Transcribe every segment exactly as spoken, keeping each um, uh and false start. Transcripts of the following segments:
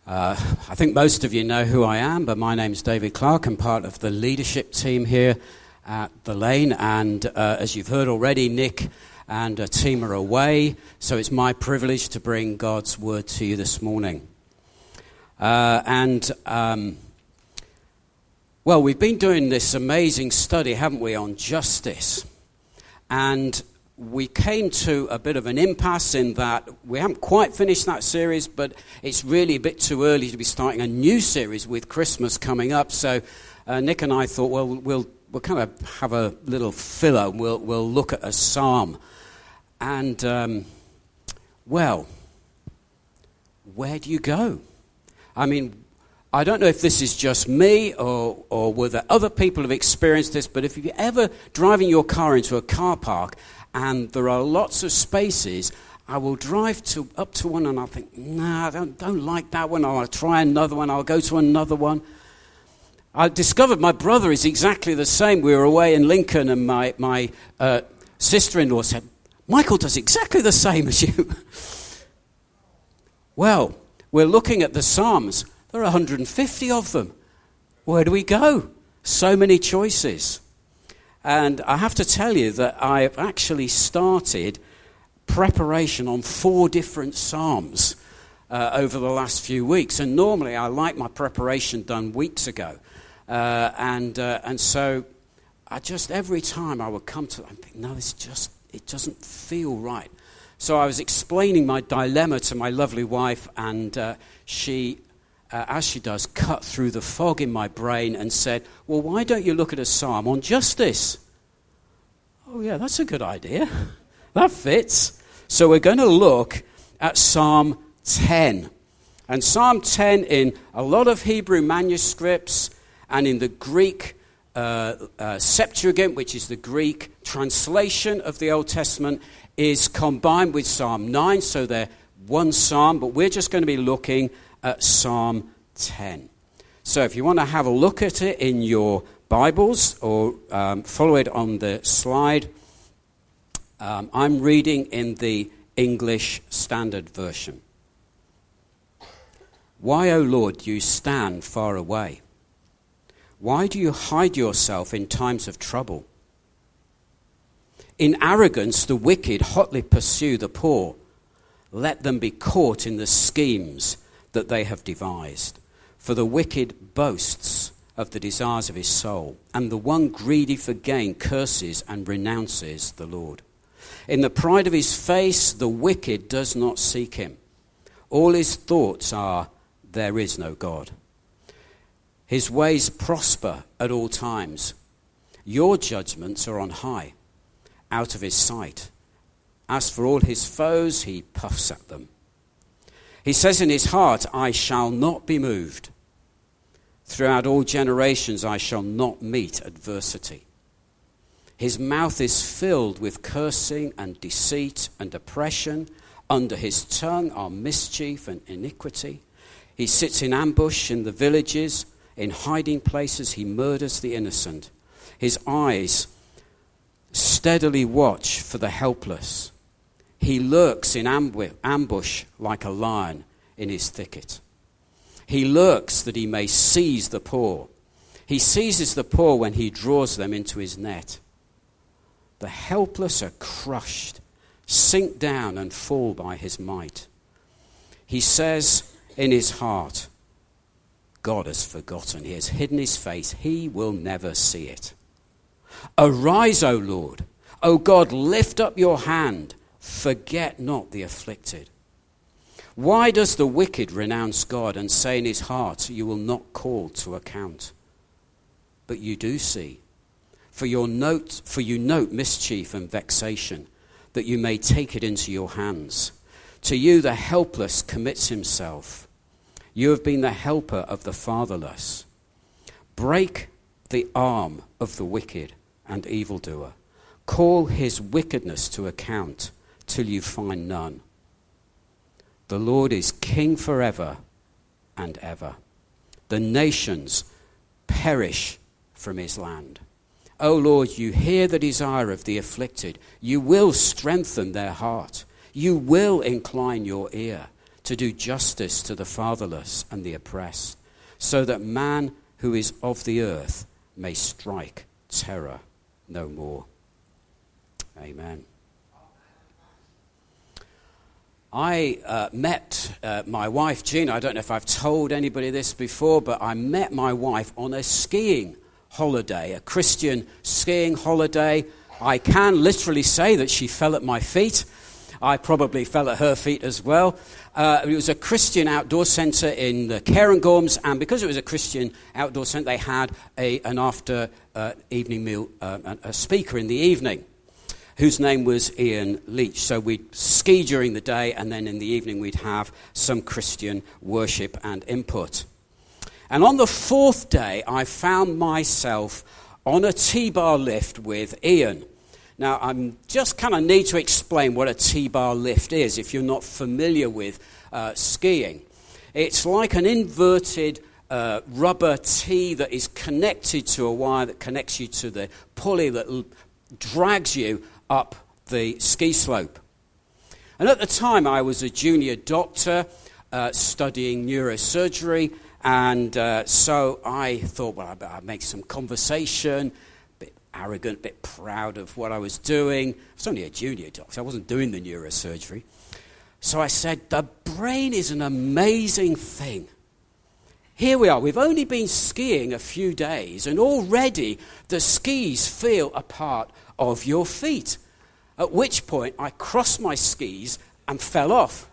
Uh, I think most of you know who I am, but my name's David Clark. I'm part of the leadership team here at The Lane, and uh, as you've heard already, Nick and a team are away, so it's my privilege to bring God's word to you this morning. Uh, and, um, well, we've been doing this amazing study, haven't we, on justice, and we came to a bit of an impasse in that we haven't quite finished that series, but it's really a bit too early to be starting a new series with Christmas coming up. So uh, Nick and I thought, well, we'll we'll kind of have a little filler. We'll we'll look at a psalm, and um, well, where do you go? I mean, I don't know if this is just me or or whether other people have experienced this, but if you're ever driving your car into a car park and there are lots of spaces, I will drive to up to one and I'll think, nah, I don't, don't like that one. I'll try another one. I'll go to another one. I discovered my brother is exactly the same. We were away in Lincoln and my, my uh, sister-in-law said, Michael does exactly the same as you. Well, we're looking at the Psalms. There are one hundred fifty of them. Where do we go? So many choices. And I have to tell you that I've actually started preparation on four different psalms uh, over the last few weeks. And normally I like my preparation done weeks ago. Uh, and uh, and so I just, every time I would come to it, I think, no, this just, it doesn't feel right. So I was explaining my dilemma to my lovely wife, and uh, she, uh, as she does, cut through the fog in my brain and said, well, why don't you look at a psalm on justice? Oh, yeah, that's a good idea. That fits. So we're going to look at Psalm ten. And Psalm ten, in a lot of Hebrew manuscripts and in the Greek uh, uh, Septuagint, which is the Greek translation of the Old Testament, is combined with Psalm nine. So they're one psalm, but we're just going to be looking at Psalm ten. So if you want to have a look at it in your Bibles or um, follow it on the slide, um, I'm reading in the English Standard Version. Why, O Lord, do you stand far away? Why do you hide yourself in times of trouble? In arrogance, the wicked hotly pursue the poor. Let them be caught in the schemes that they have devised. For the wicked boasts of the desires of his soul, and the one greedy for gain curses and renounces the Lord. In the pride of his face, the wicked does not seek him. All his thoughts are, there is no God. His ways prosper at all times. Your judgments are on high, out of his sight. As for all his foes, he puffs at them. He says in his heart, I shall not be moved. Throughout all generations I shall not meet adversity. His mouth is filled with cursing and deceit and oppression. Under his tongue are mischief and iniquity. He sits in ambush in the villages. In hiding places he murders the innocent. His eyes steadily watch for the helpless. He lurks in ambu- ambush like a lion in his thicket. He lurks that he may seize the poor. He seizes the poor when he draws them into his net. The helpless are crushed, sink down and fall by his might. He says in his heart, God has forgotten. He has hidden his face. He will never see it. Arise, O Lord. O God, lift up your hand. Forget not the afflicted. Why does the wicked renounce God and say in his heart, you will not call to account? But you do see, for your note, for you note mischief and vexation, that you may take it into your hands. To you the helpless commits himself. You have been the helper of the fatherless. Break the arm of the wicked and evildoer. Call his wickedness to account till you find none. The Lord is king forever and ever. The nations perish from his land. O Lord, you hear the desire of the afflicted. You will strengthen their heart. You will incline your ear to do justice to the fatherless and the oppressed, so that man who is of the earth may strike terror no more. Amen. I uh, met uh, my wife, Gina. I don't know if I've told anybody this before, but I met my wife on a skiing holiday, a Christian skiing holiday. I can literally say that she fell at my feet. I probably fell at her feet as well. Uh, it was a Christian outdoor centre in the Cairngorms, and because it was a Christian outdoor centre, they had a, an after uh, evening meal, uh, a speaker in the evening, whose name was Ian Leach. So we'd ski during the day, and then in the evening we'd have some Christian worship and input. And on the fourth day, I found myself on a T-bar lift with Ian. Now, I just kind of need to explain what a T-bar lift is if you're not familiar with uh, skiing. It's like an inverted uh, rubber T that is connected to a wire that connects you to the pulley that l- drags you up the ski slope. And at the time, I was a junior doctor uh, studying neurosurgery, and uh, so I thought, well, I better make some conversation. Arrogant, a bit proud of what I was doing. I was only a junior doctor. I wasn't doing the neurosurgery. So I said, the brain is an amazing thing. Here we are. We've only been skiing a few days, and already the skis feel a part of your feet. At which point, I crossed my skis and fell off.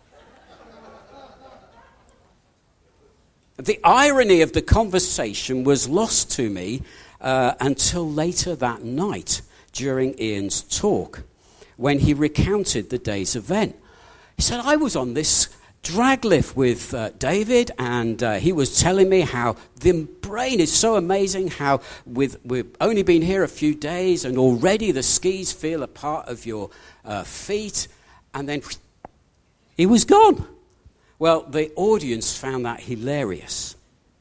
The irony of the conversation was lost to me Uh, until later that night during Ian's talk, when he recounted the day's event. He said, I was on this drag lift with uh, David, and uh, he was telling me how the brain is so amazing, how with, we've only been here a few days, and already the skis feel a part of your uh, feet, and then he was gone. Well, the audience found that hilarious.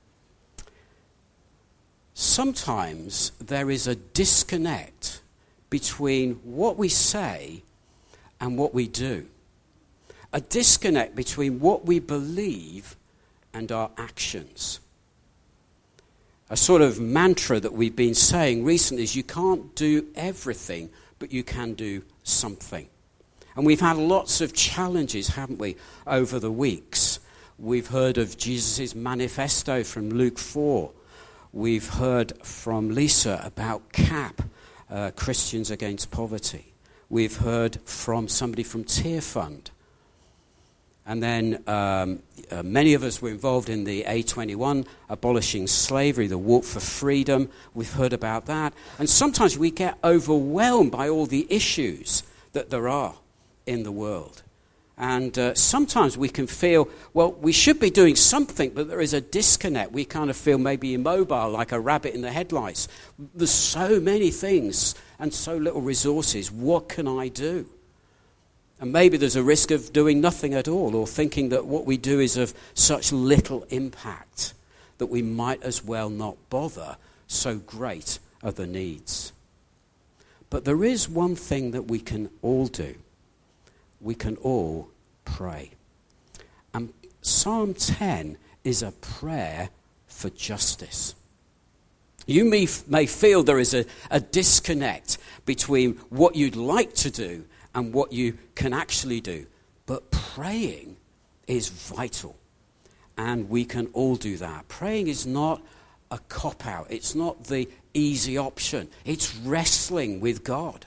Sometimes there is a disconnect between what we say and what we do. A disconnect between what we believe and our actions. A sort of mantra that we've been saying recently is you can't do everything, but you can do something. And we've had lots of challenges, haven't we, over the weeks. We've heard of Jesus' manifesto from Luke four. We've heard from Lisa about C A P, uh, Christians Against Poverty. We've heard from somebody from Tear Fund. And then um, uh, many of us were involved in the A twenty-one, Abolishing Slavery, the Walk for Freedom. We've heard about that. And sometimes we get overwhelmed by all the issues that there are in the world. And uh, sometimes we can feel, well, we should be doing something, but there is a disconnect. We kind of feel maybe immobile, like a rabbit in the headlights. There's so many things and so little resources. What can I do? And maybe there's a risk of doing nothing at all, or thinking that what we do is of such little impact that we might as well not bother, so great are the needs. But there is one thing that we can all do. We can all pray. And Psalm ten is a prayer for justice. You may, may feel there is a, a disconnect between what you'd like to do and what you can actually do. But praying is vital. And we can all do that. Praying is not a cop-out. It's not the easy option. It's wrestling with God.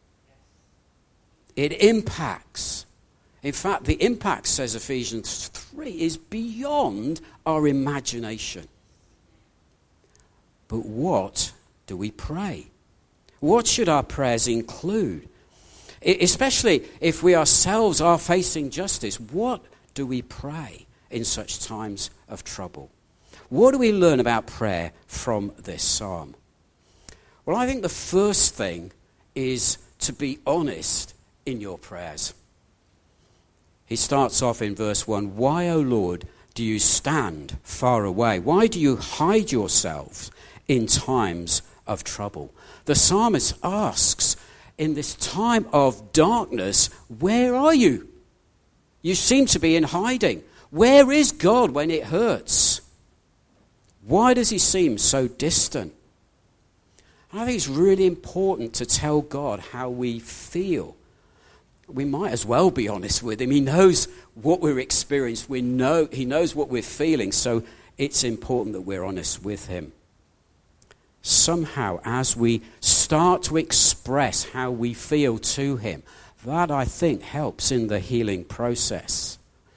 It impacts. In fact, the impact, says Ephesians three, is beyond our imagination. But what do we pray? What should our prayers include? Especially if we ourselves are facing justice, what do we pray in such times of trouble? What do we learn about prayer from this psalm? Well, I think the first thing is to be honest in your prayers. He starts off in verse one, "Why, O Lord, do you stand far away? Why do you hide yourselves in times of trouble?" The psalmist asks, in this time of darkness, where are you? You seem to be in hiding. Where is God when it hurts? Why does he seem so distant? I think it's really important to tell God how we feel. We might as well be honest with him. He knows what we're experiencing. We know, he knows what we're feeling, so it's important that we're honest with him. Somehow, as we start to express how we feel to him, that, I think, helps in the healing process.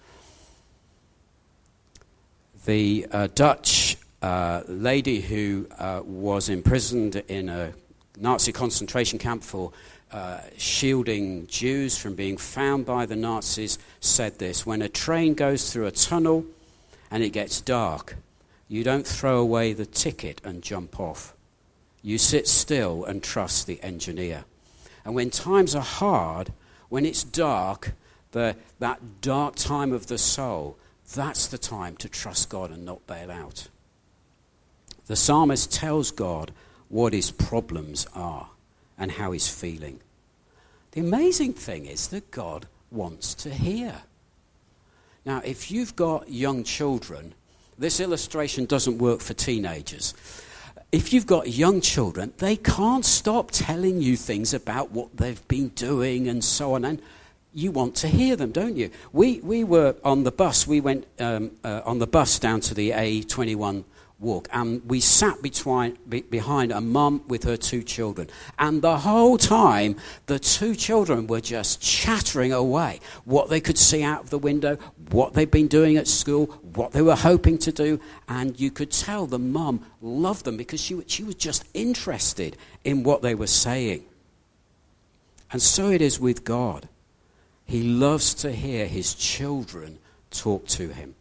The uh, Dutch uh, lady who uh, was imprisoned in a Nazi concentration camp for uh, shielding Jews from being found by the Nazis said this: when a train goes through a tunnel and it gets dark, you don't throw away the ticket and jump off. You sit still and trust the engineer. And when times are hard, when it's dark, the, that dark time of the soul, that's the time to trust God and not bail out. The psalmist tells God what his problems are and how he's feeling. The amazing thing is that God wants to hear. Now, if you've got young children, this illustration doesn't work for teenagers. If you've got young children, they can't stop telling you things about what they've been doing and so on, and you want to hear them, don't you? We we were on the bus, we went um, uh, on the bus down to the A twenty-one walk, and we sat between, be, behind a mum with her two children, and the whole time the two children were just chattering away what they could see out of the window, what they'd been doing at school, what they were hoping to do, and you could tell the mum loved them because she, she was just interested in what they were saying. And so it is with God. He loves to hear his children talk to him.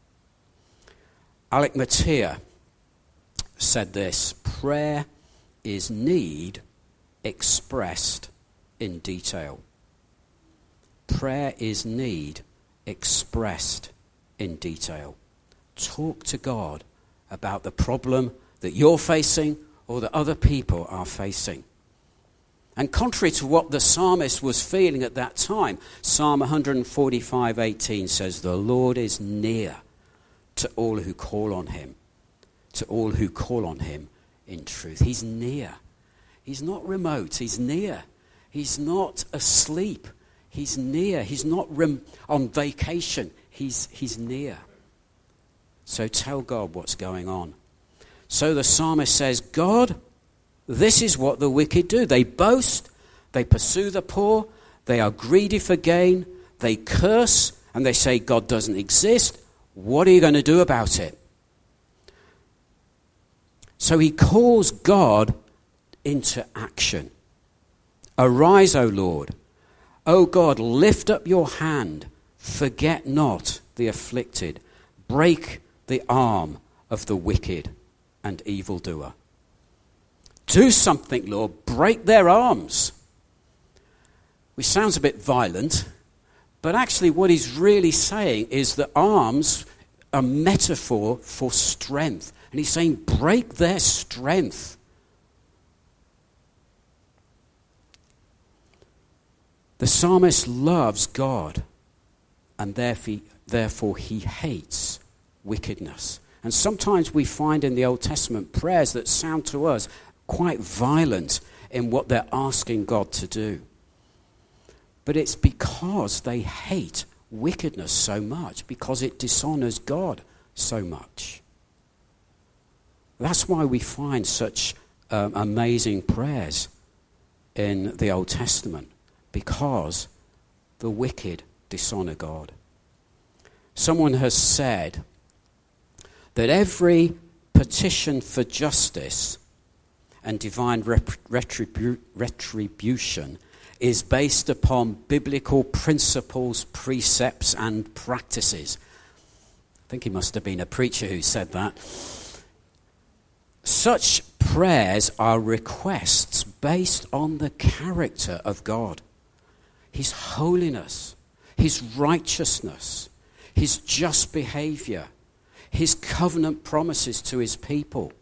Alec Motyer said this: prayer is need expressed in detail. Prayer is need expressed in detail. Talk to God about the problem that you're facing or that other people are facing. And contrary to what the psalmist was feeling at that time, Psalm one forty-five eighteen says, "The Lord is near to all who call on him, to all who call on him in truth." He's near. He's not remote. He's near. He's not asleep. He's near. He's not rem- on vacation. He's, he's near. So tell God what's going on. So the psalmist says, God, this is what the wicked do. They boast, they pursue the poor, they are greedy for gain, they curse, and they say God doesn't exist. What are you going to do about it? So he calls God into action. Arise, O Lord. O God, lift up your hand. Forget not the afflicted. Break the arm of the wicked and evildoer. Do something, Lord. Break their arms. Which sounds a bit violent, but actually what he's really saying is that arms are a metaphor for strength. And he's saying, break their strength. The psalmist loves God, and therefore he hates wickedness. And sometimes we find in the Old Testament prayers that sound to us quite violent in what they're asking God to do. But it's because they hate wickedness so much, because it dishonors God so much. That's why we find such um, amazing prayers in the Old Testament, because the wicked dishonor God. Someone has said that every petition for justice and divine rep- retribu- retribution is based upon biblical principles, precepts, and practices. I think he must have been a preacher who said that. Such prayers are requests based on the character of God, his holiness, his righteousness, his just behavior, his covenant promises to his people.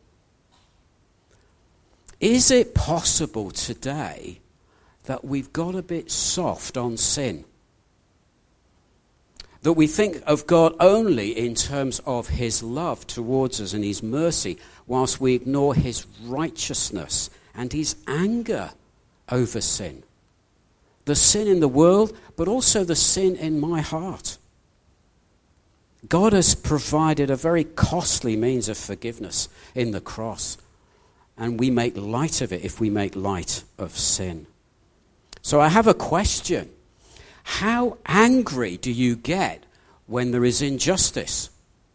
Is it possible today that we've got a bit soft on sin? That we think of God only in terms of his love towards us and his mercy, whilst we ignore his righteousness and his anger over sin. The sin in the world, but also the sin in my heart. God has provided a very costly means of forgiveness in the cross, and we make light of it if we make light of sin. So I have a question. How angry do you get when there is injustice?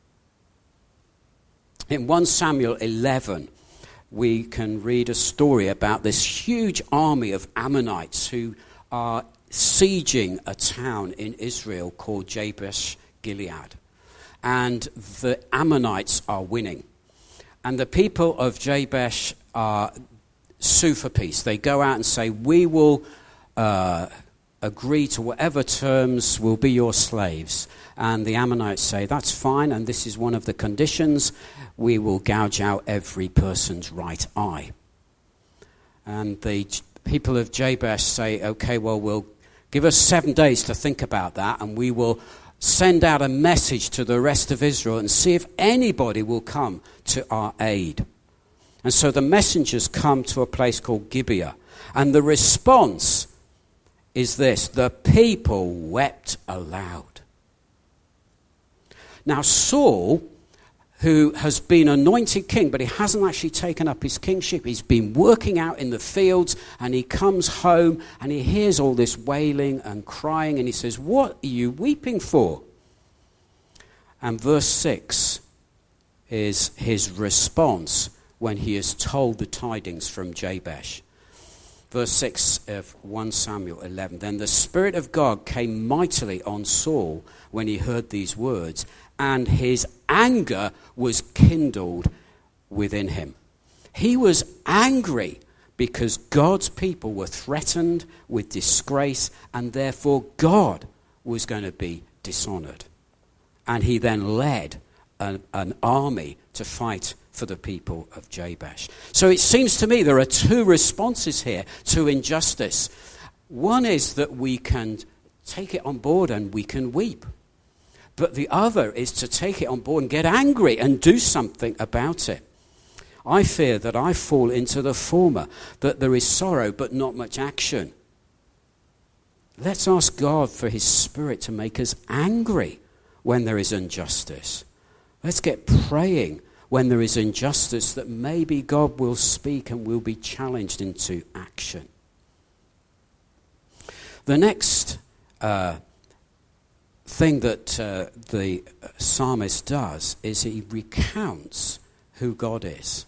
In First Samuel eleven, we can read a story about this huge army of Ammonites who are sieging a town in Israel called Jabesh Gilead. And the Ammonites are winning. And the people of Jabesh are sue for peace. They go out and say, we will uh, agree to whatever terms, will be your slaves. And the Ammonites say, that's fine, and this is one of the conditions. We will gouge out every person's right eye. And the people of Jabesh say, okay, well, we'll give us seven days to think about that, and we will send out a message to the rest of Israel and see if anybody will come to our aid. And so the messengers come to a place called Gibeah, and the response is this: the people wept aloud. Now Saul, who has been anointed king, but he hasn't actually taken up his kingship. He's been working out in the fields, and he comes home and he hears all this wailing and crying, and he says, what are you weeping for? And verse six is his response when he is told the tidings from Jabesh. Verse six of First Samuel eleven, then the Spirit of God came mightily on Saul when he heard these words, and his anger was kindled within him. He was angry because God's people were threatened with disgrace, and therefore God was going to be dishonored. And he then led an, an army to fight for the people of Jabesh. So it seems to me there are two responses here to injustice. One is that we can take it on board and we can weep. But the other is to take it on board and get angry and do something about it. I fear that I fall into the former, that there is sorrow but not much action. Let's ask God for his Spirit to make us angry when there is injustice. Let's get praying when there is injustice, that maybe God will speak and will be challenged into action. The next uh, thing that uh, the psalmist does is he recounts who God is.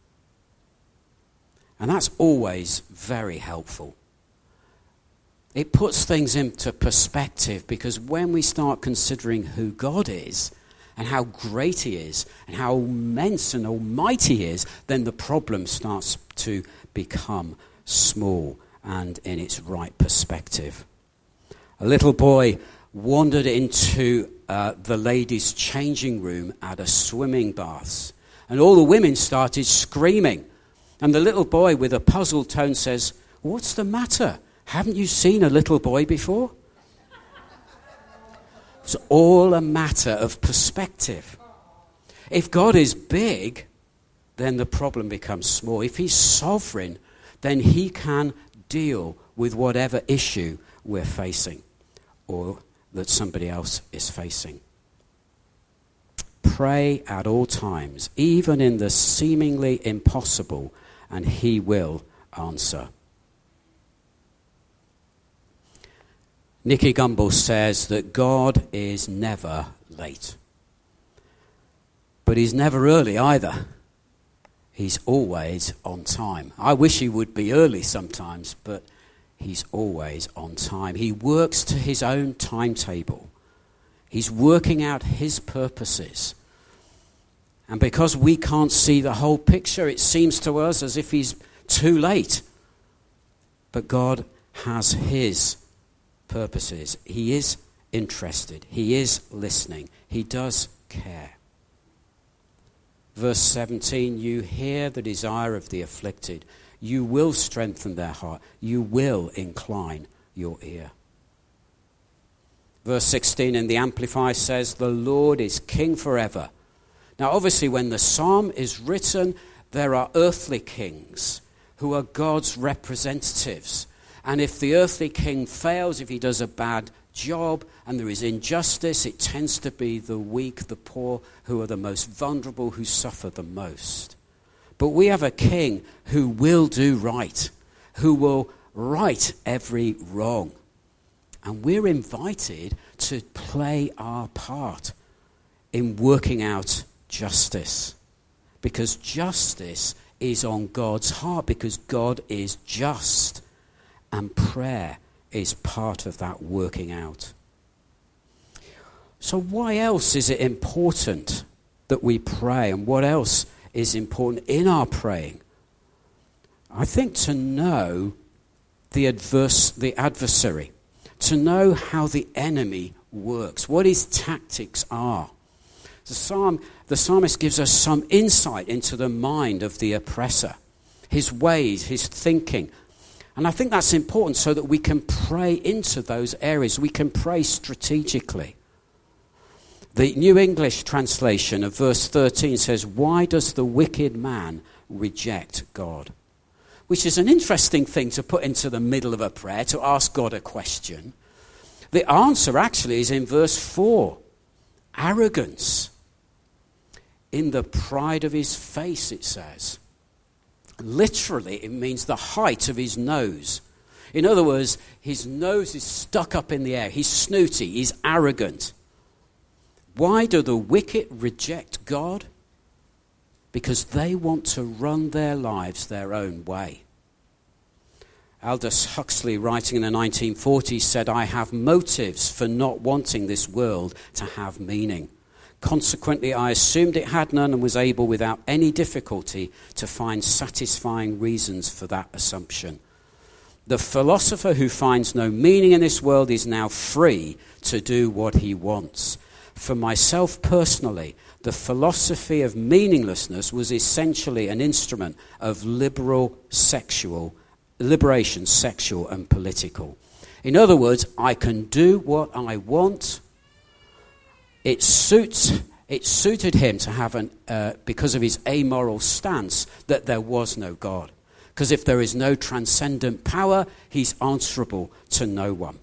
And that's always very helpful. It puts things into perspective, because when we start considering who God is and how great he is and how immense and almighty he is, then the problem starts to become small and in its right perspective. A little boy wandered into uh, the ladies' changing room at a swimming baths, and all the women started screaming. And the little boy, with a puzzled tone, says, what's the matter? Haven't you seen a little boy before? It's all a matter of perspective. If God is big, then the problem becomes small. If he's sovereign, then he can deal with whatever issue we're facing or that somebody else is facing. Pray at all times, even in the seemingly impossible, and he will answer. Nicky Gumbel says that God is never late. But he's never early either. He's always on time. I wish he would be early sometimes, but he's always on time. He works to his own timetable. He's working out his purposes. And because we can't see the whole picture, it seems to us as if he's too late. But God has his purposes. He is interested. He is listening. He does care. Verse seventeen, you hear the desire of the afflicted. You will strengthen their heart. You will incline your ear. Verse sixteen in the Amplified says, "The Lord is king forever." Now, obviously, when the psalm is written, there are earthly kings who are God's representatives. And if the earthly king fails, if he does a bad job and there is injustice, it tends to be the weak, the poor, who are the most vulnerable, who suffer the most. But we have a king who will do right, who will right every wrong. And we're invited to play our part in working out justice. Because justice is on God's heart, because God is just. And prayer is part of that working out. So why else is it important that we pray? And what else is important in our praying? I think to know the adverse, the adversary, to know how the enemy works, what his tactics are. The psalm, the psalmist gives us some insight into the mind of the oppressor, his ways, his thinking. And I think that's important so that we can pray into those areas. We can pray strategically. The New English translation of verse thirteen says, "Why does the wicked man reject God?" Which is an interesting thing to put into the middle of a prayer, to ask God a question. The answer actually is in verse four. Arrogance. In the pride of his face, it says. Literally, it means the height of his nose. In other words, his nose is stuck up in the air. He's snooty. He's arrogant. Why do the wicked reject God? Because they want to run their lives their own way. Aldous Huxley, writing in the nineteen forties, said, "I have motives for not wanting this world to have meaning. Consequently, I assumed it had none and was able without any difficulty to find satisfying reasons for that assumption. The philosopher who finds no meaning in this world is now free to do what he wants. For myself personally, the philosophy of meaninglessness was essentially an instrument of liberal sexual, liberation, sexual and political. In other words, I can do what I want. It suits, it suited him to have, an, uh, because of his amoral stance, that there was no God. Because if there is no transcendent power, he's answerable to no one."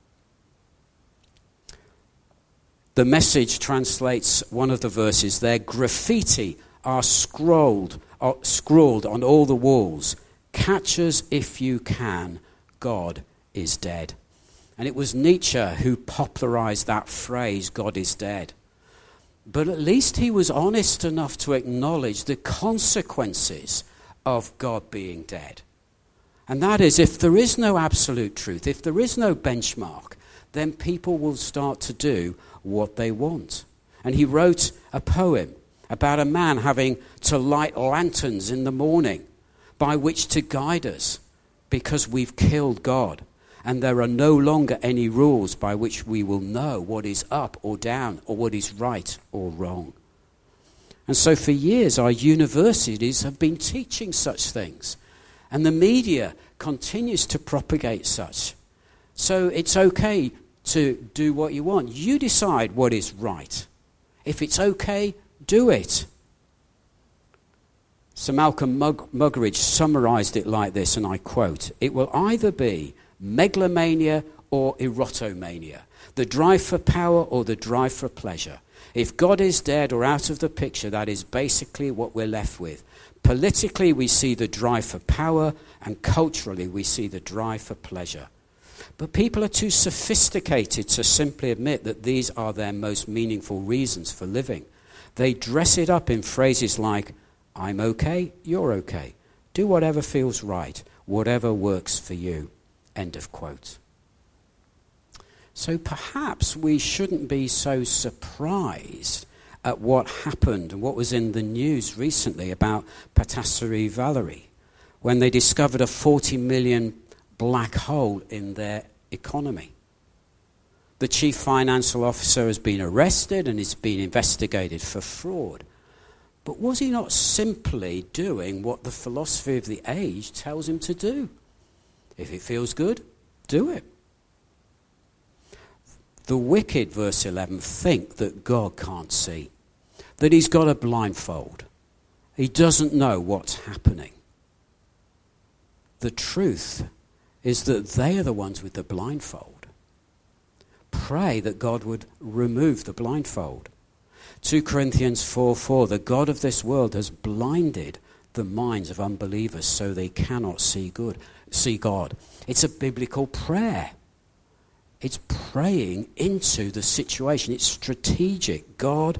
The Message translates one of the verses there. "Graffiti are scrawled, are scrawled on all the walls. Catch us if you can, God is dead." And it was Nietzsche who popularized that phrase, "God is dead." But at least he was honest enough to acknowledge the consequences of God being dead. And that is, if there is no absolute truth, if there is no benchmark, then people will start to do what they want. And he wrote a poem about a man having to light lanterns in the morning by which to guide us because we've killed God. And there are no longer any rules by which we will know what is up or down or what is right or wrong. And so for years our universities have been teaching such things. And the media continues to propagate such. So it's okay to do what you want. You decide what is right. If it's okay, do it. Sir Malcolm Mug- Muggeridge summarized it like this, and I quote, "It will either be megalomania or erotomania, the drive for power or the drive for pleasure. If God is dead or out of the picture, that is basically what we're left with. Politically, we see the drive for power, and culturally, we see the drive for pleasure. But people are too sophisticated to simply admit that these are their most meaningful reasons for living. They dress it up in phrases like, 'I'm okay, you're okay. Do whatever feels right, whatever works for you.'" End of quote. So perhaps we shouldn't be so surprised at what happened and what was in the news recently about Patisserie Valerie, when they discovered a forty million black hole in their economy. The chief financial officer has been arrested and is being investigated for fraud. But was he not simply doing what the philosophy of the age tells him to do? If it feels good, do it. The wicked, verse eleven, think that God can't see, that he's got a blindfold. He doesn't know what's happening. The truth is that they are the ones with the blindfold. Pray that God would remove the blindfold. Second Corinthians four four, the God of this world has blinded the minds of unbelievers so they cannot see good, see God. It's a biblical prayer. It's praying into the situation. It's strategic. God,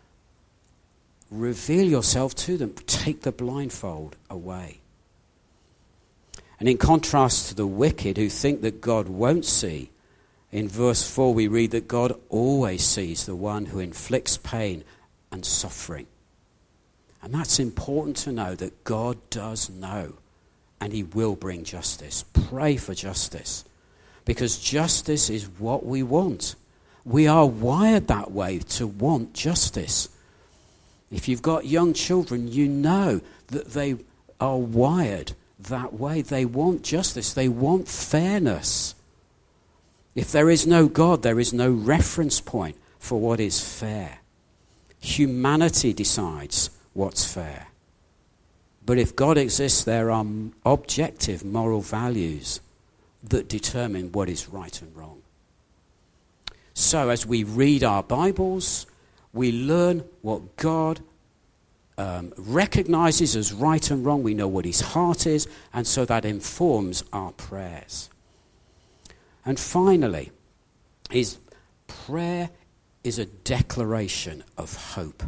reveal yourself to them. Take the blindfold away. And in contrast to the wicked who think that God won't see, in verse four we read that God always sees the one who inflicts pain and suffering. And that's important to know, that God does know, and he will bring justice. Pray for justice, because justice is what we want. We are wired that way, to want justice. If you've got young children, you know that they are wired that way. They want justice. They want fairness. If there is no God, there is no reference point for what is fair. Humanity decides what's fair. But if God exists, there are objective moral values that determine what is right and wrong. So as we read our Bibles, we learn what God um, recognizes as right and wrong. We know what his heart is, and so that informs our prayers. And finally, is prayer is a declaration of hope.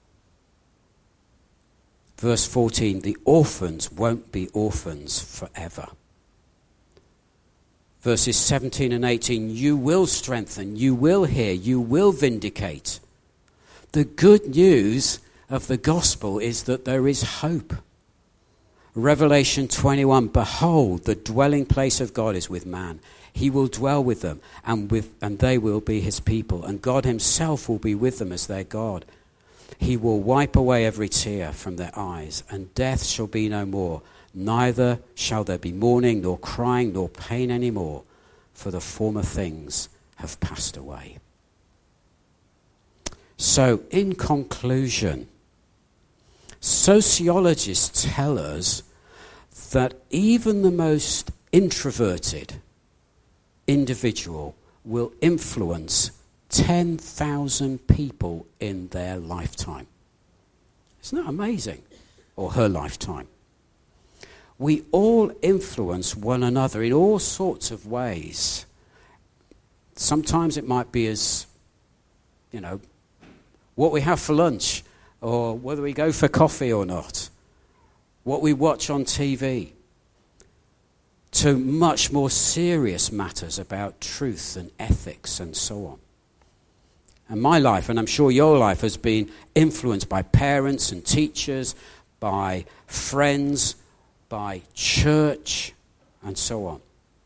Verse fourteen, the orphans won't be orphans forever. Verses seventeen and eighteen, you will strengthen, you will hear, you will vindicate. The good news of the gospel is that there is hope. Revelation twenty-one, behold, the dwelling place of God is with man. He will dwell with them, and with and they will be his people, and God himself will be with them as their God. He will wipe away every tear from their eyes, and death shall be no more. Neither shall there be mourning, nor crying, nor pain any more, for the former things have passed away. So, in conclusion, sociologists tell us that even the most introverted individual will influence ten thousand people in their lifetime. Isn't that amazing? Or her lifetime. We all influence one another in all sorts of ways. Sometimes it might be as, you know, what we have for lunch, or whether we go for coffee or not, what we watch on T V, to much more serious matters about truth and ethics and so on. And my life, and I'm sure your life, has been influenced by parents and teachers, by friends, by church, and so on.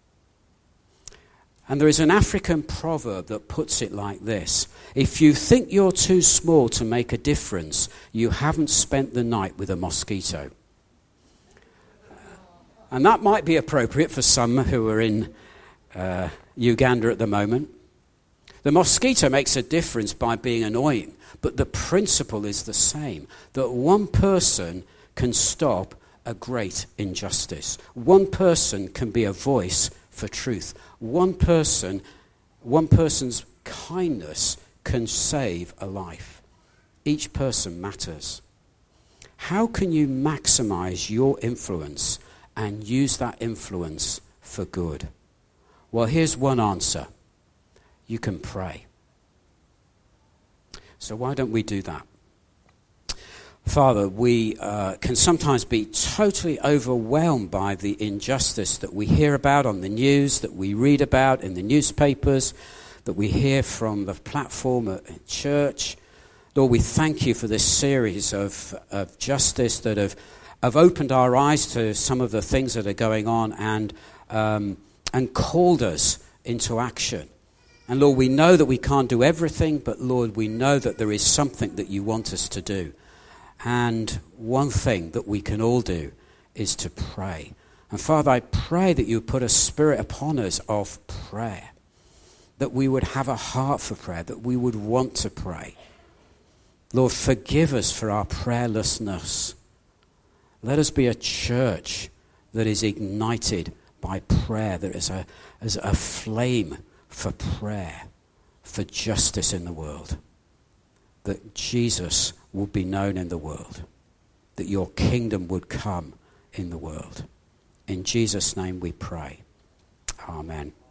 And there is an African proverb that puts it like this: if you think you're too small to make a difference, you haven't spent the night with a mosquito. And that might be appropriate for some who are in uh, Uganda at the moment. The mosquito makes a difference by being annoying, but the principle is the same, that one person can stop a great injustice. One person can be a voice for truth. One person, one person's kindness can save a life. Each person matters. How can you maximize your influence and use that influence for good? Well, here's one answer. You can pray. So why don't we do that? Father, we uh, can sometimes be totally overwhelmed by the injustice that we hear about on the news, that we read about in the newspapers, that we hear from the platform at church. Lord, we thank you for this series of, of justice that have, have opened our eyes to some of the things that are going on and, um, and called us into action. And Lord, we know that we can't do everything, but Lord, we know that there is something that you want us to do. And one thing that we can all do is to pray. And Father, I pray that you put a spirit upon us of prayer, that we would have a heart for prayer, that we would want to pray. Lord, forgive us for our prayerlessness. Let us be a church that is ignited by prayer, that is a, is a flame for prayer, for justice in the world. That Jesus would be known in the world, that your kingdom would come in the world. In Jesus' name we pray. Amen.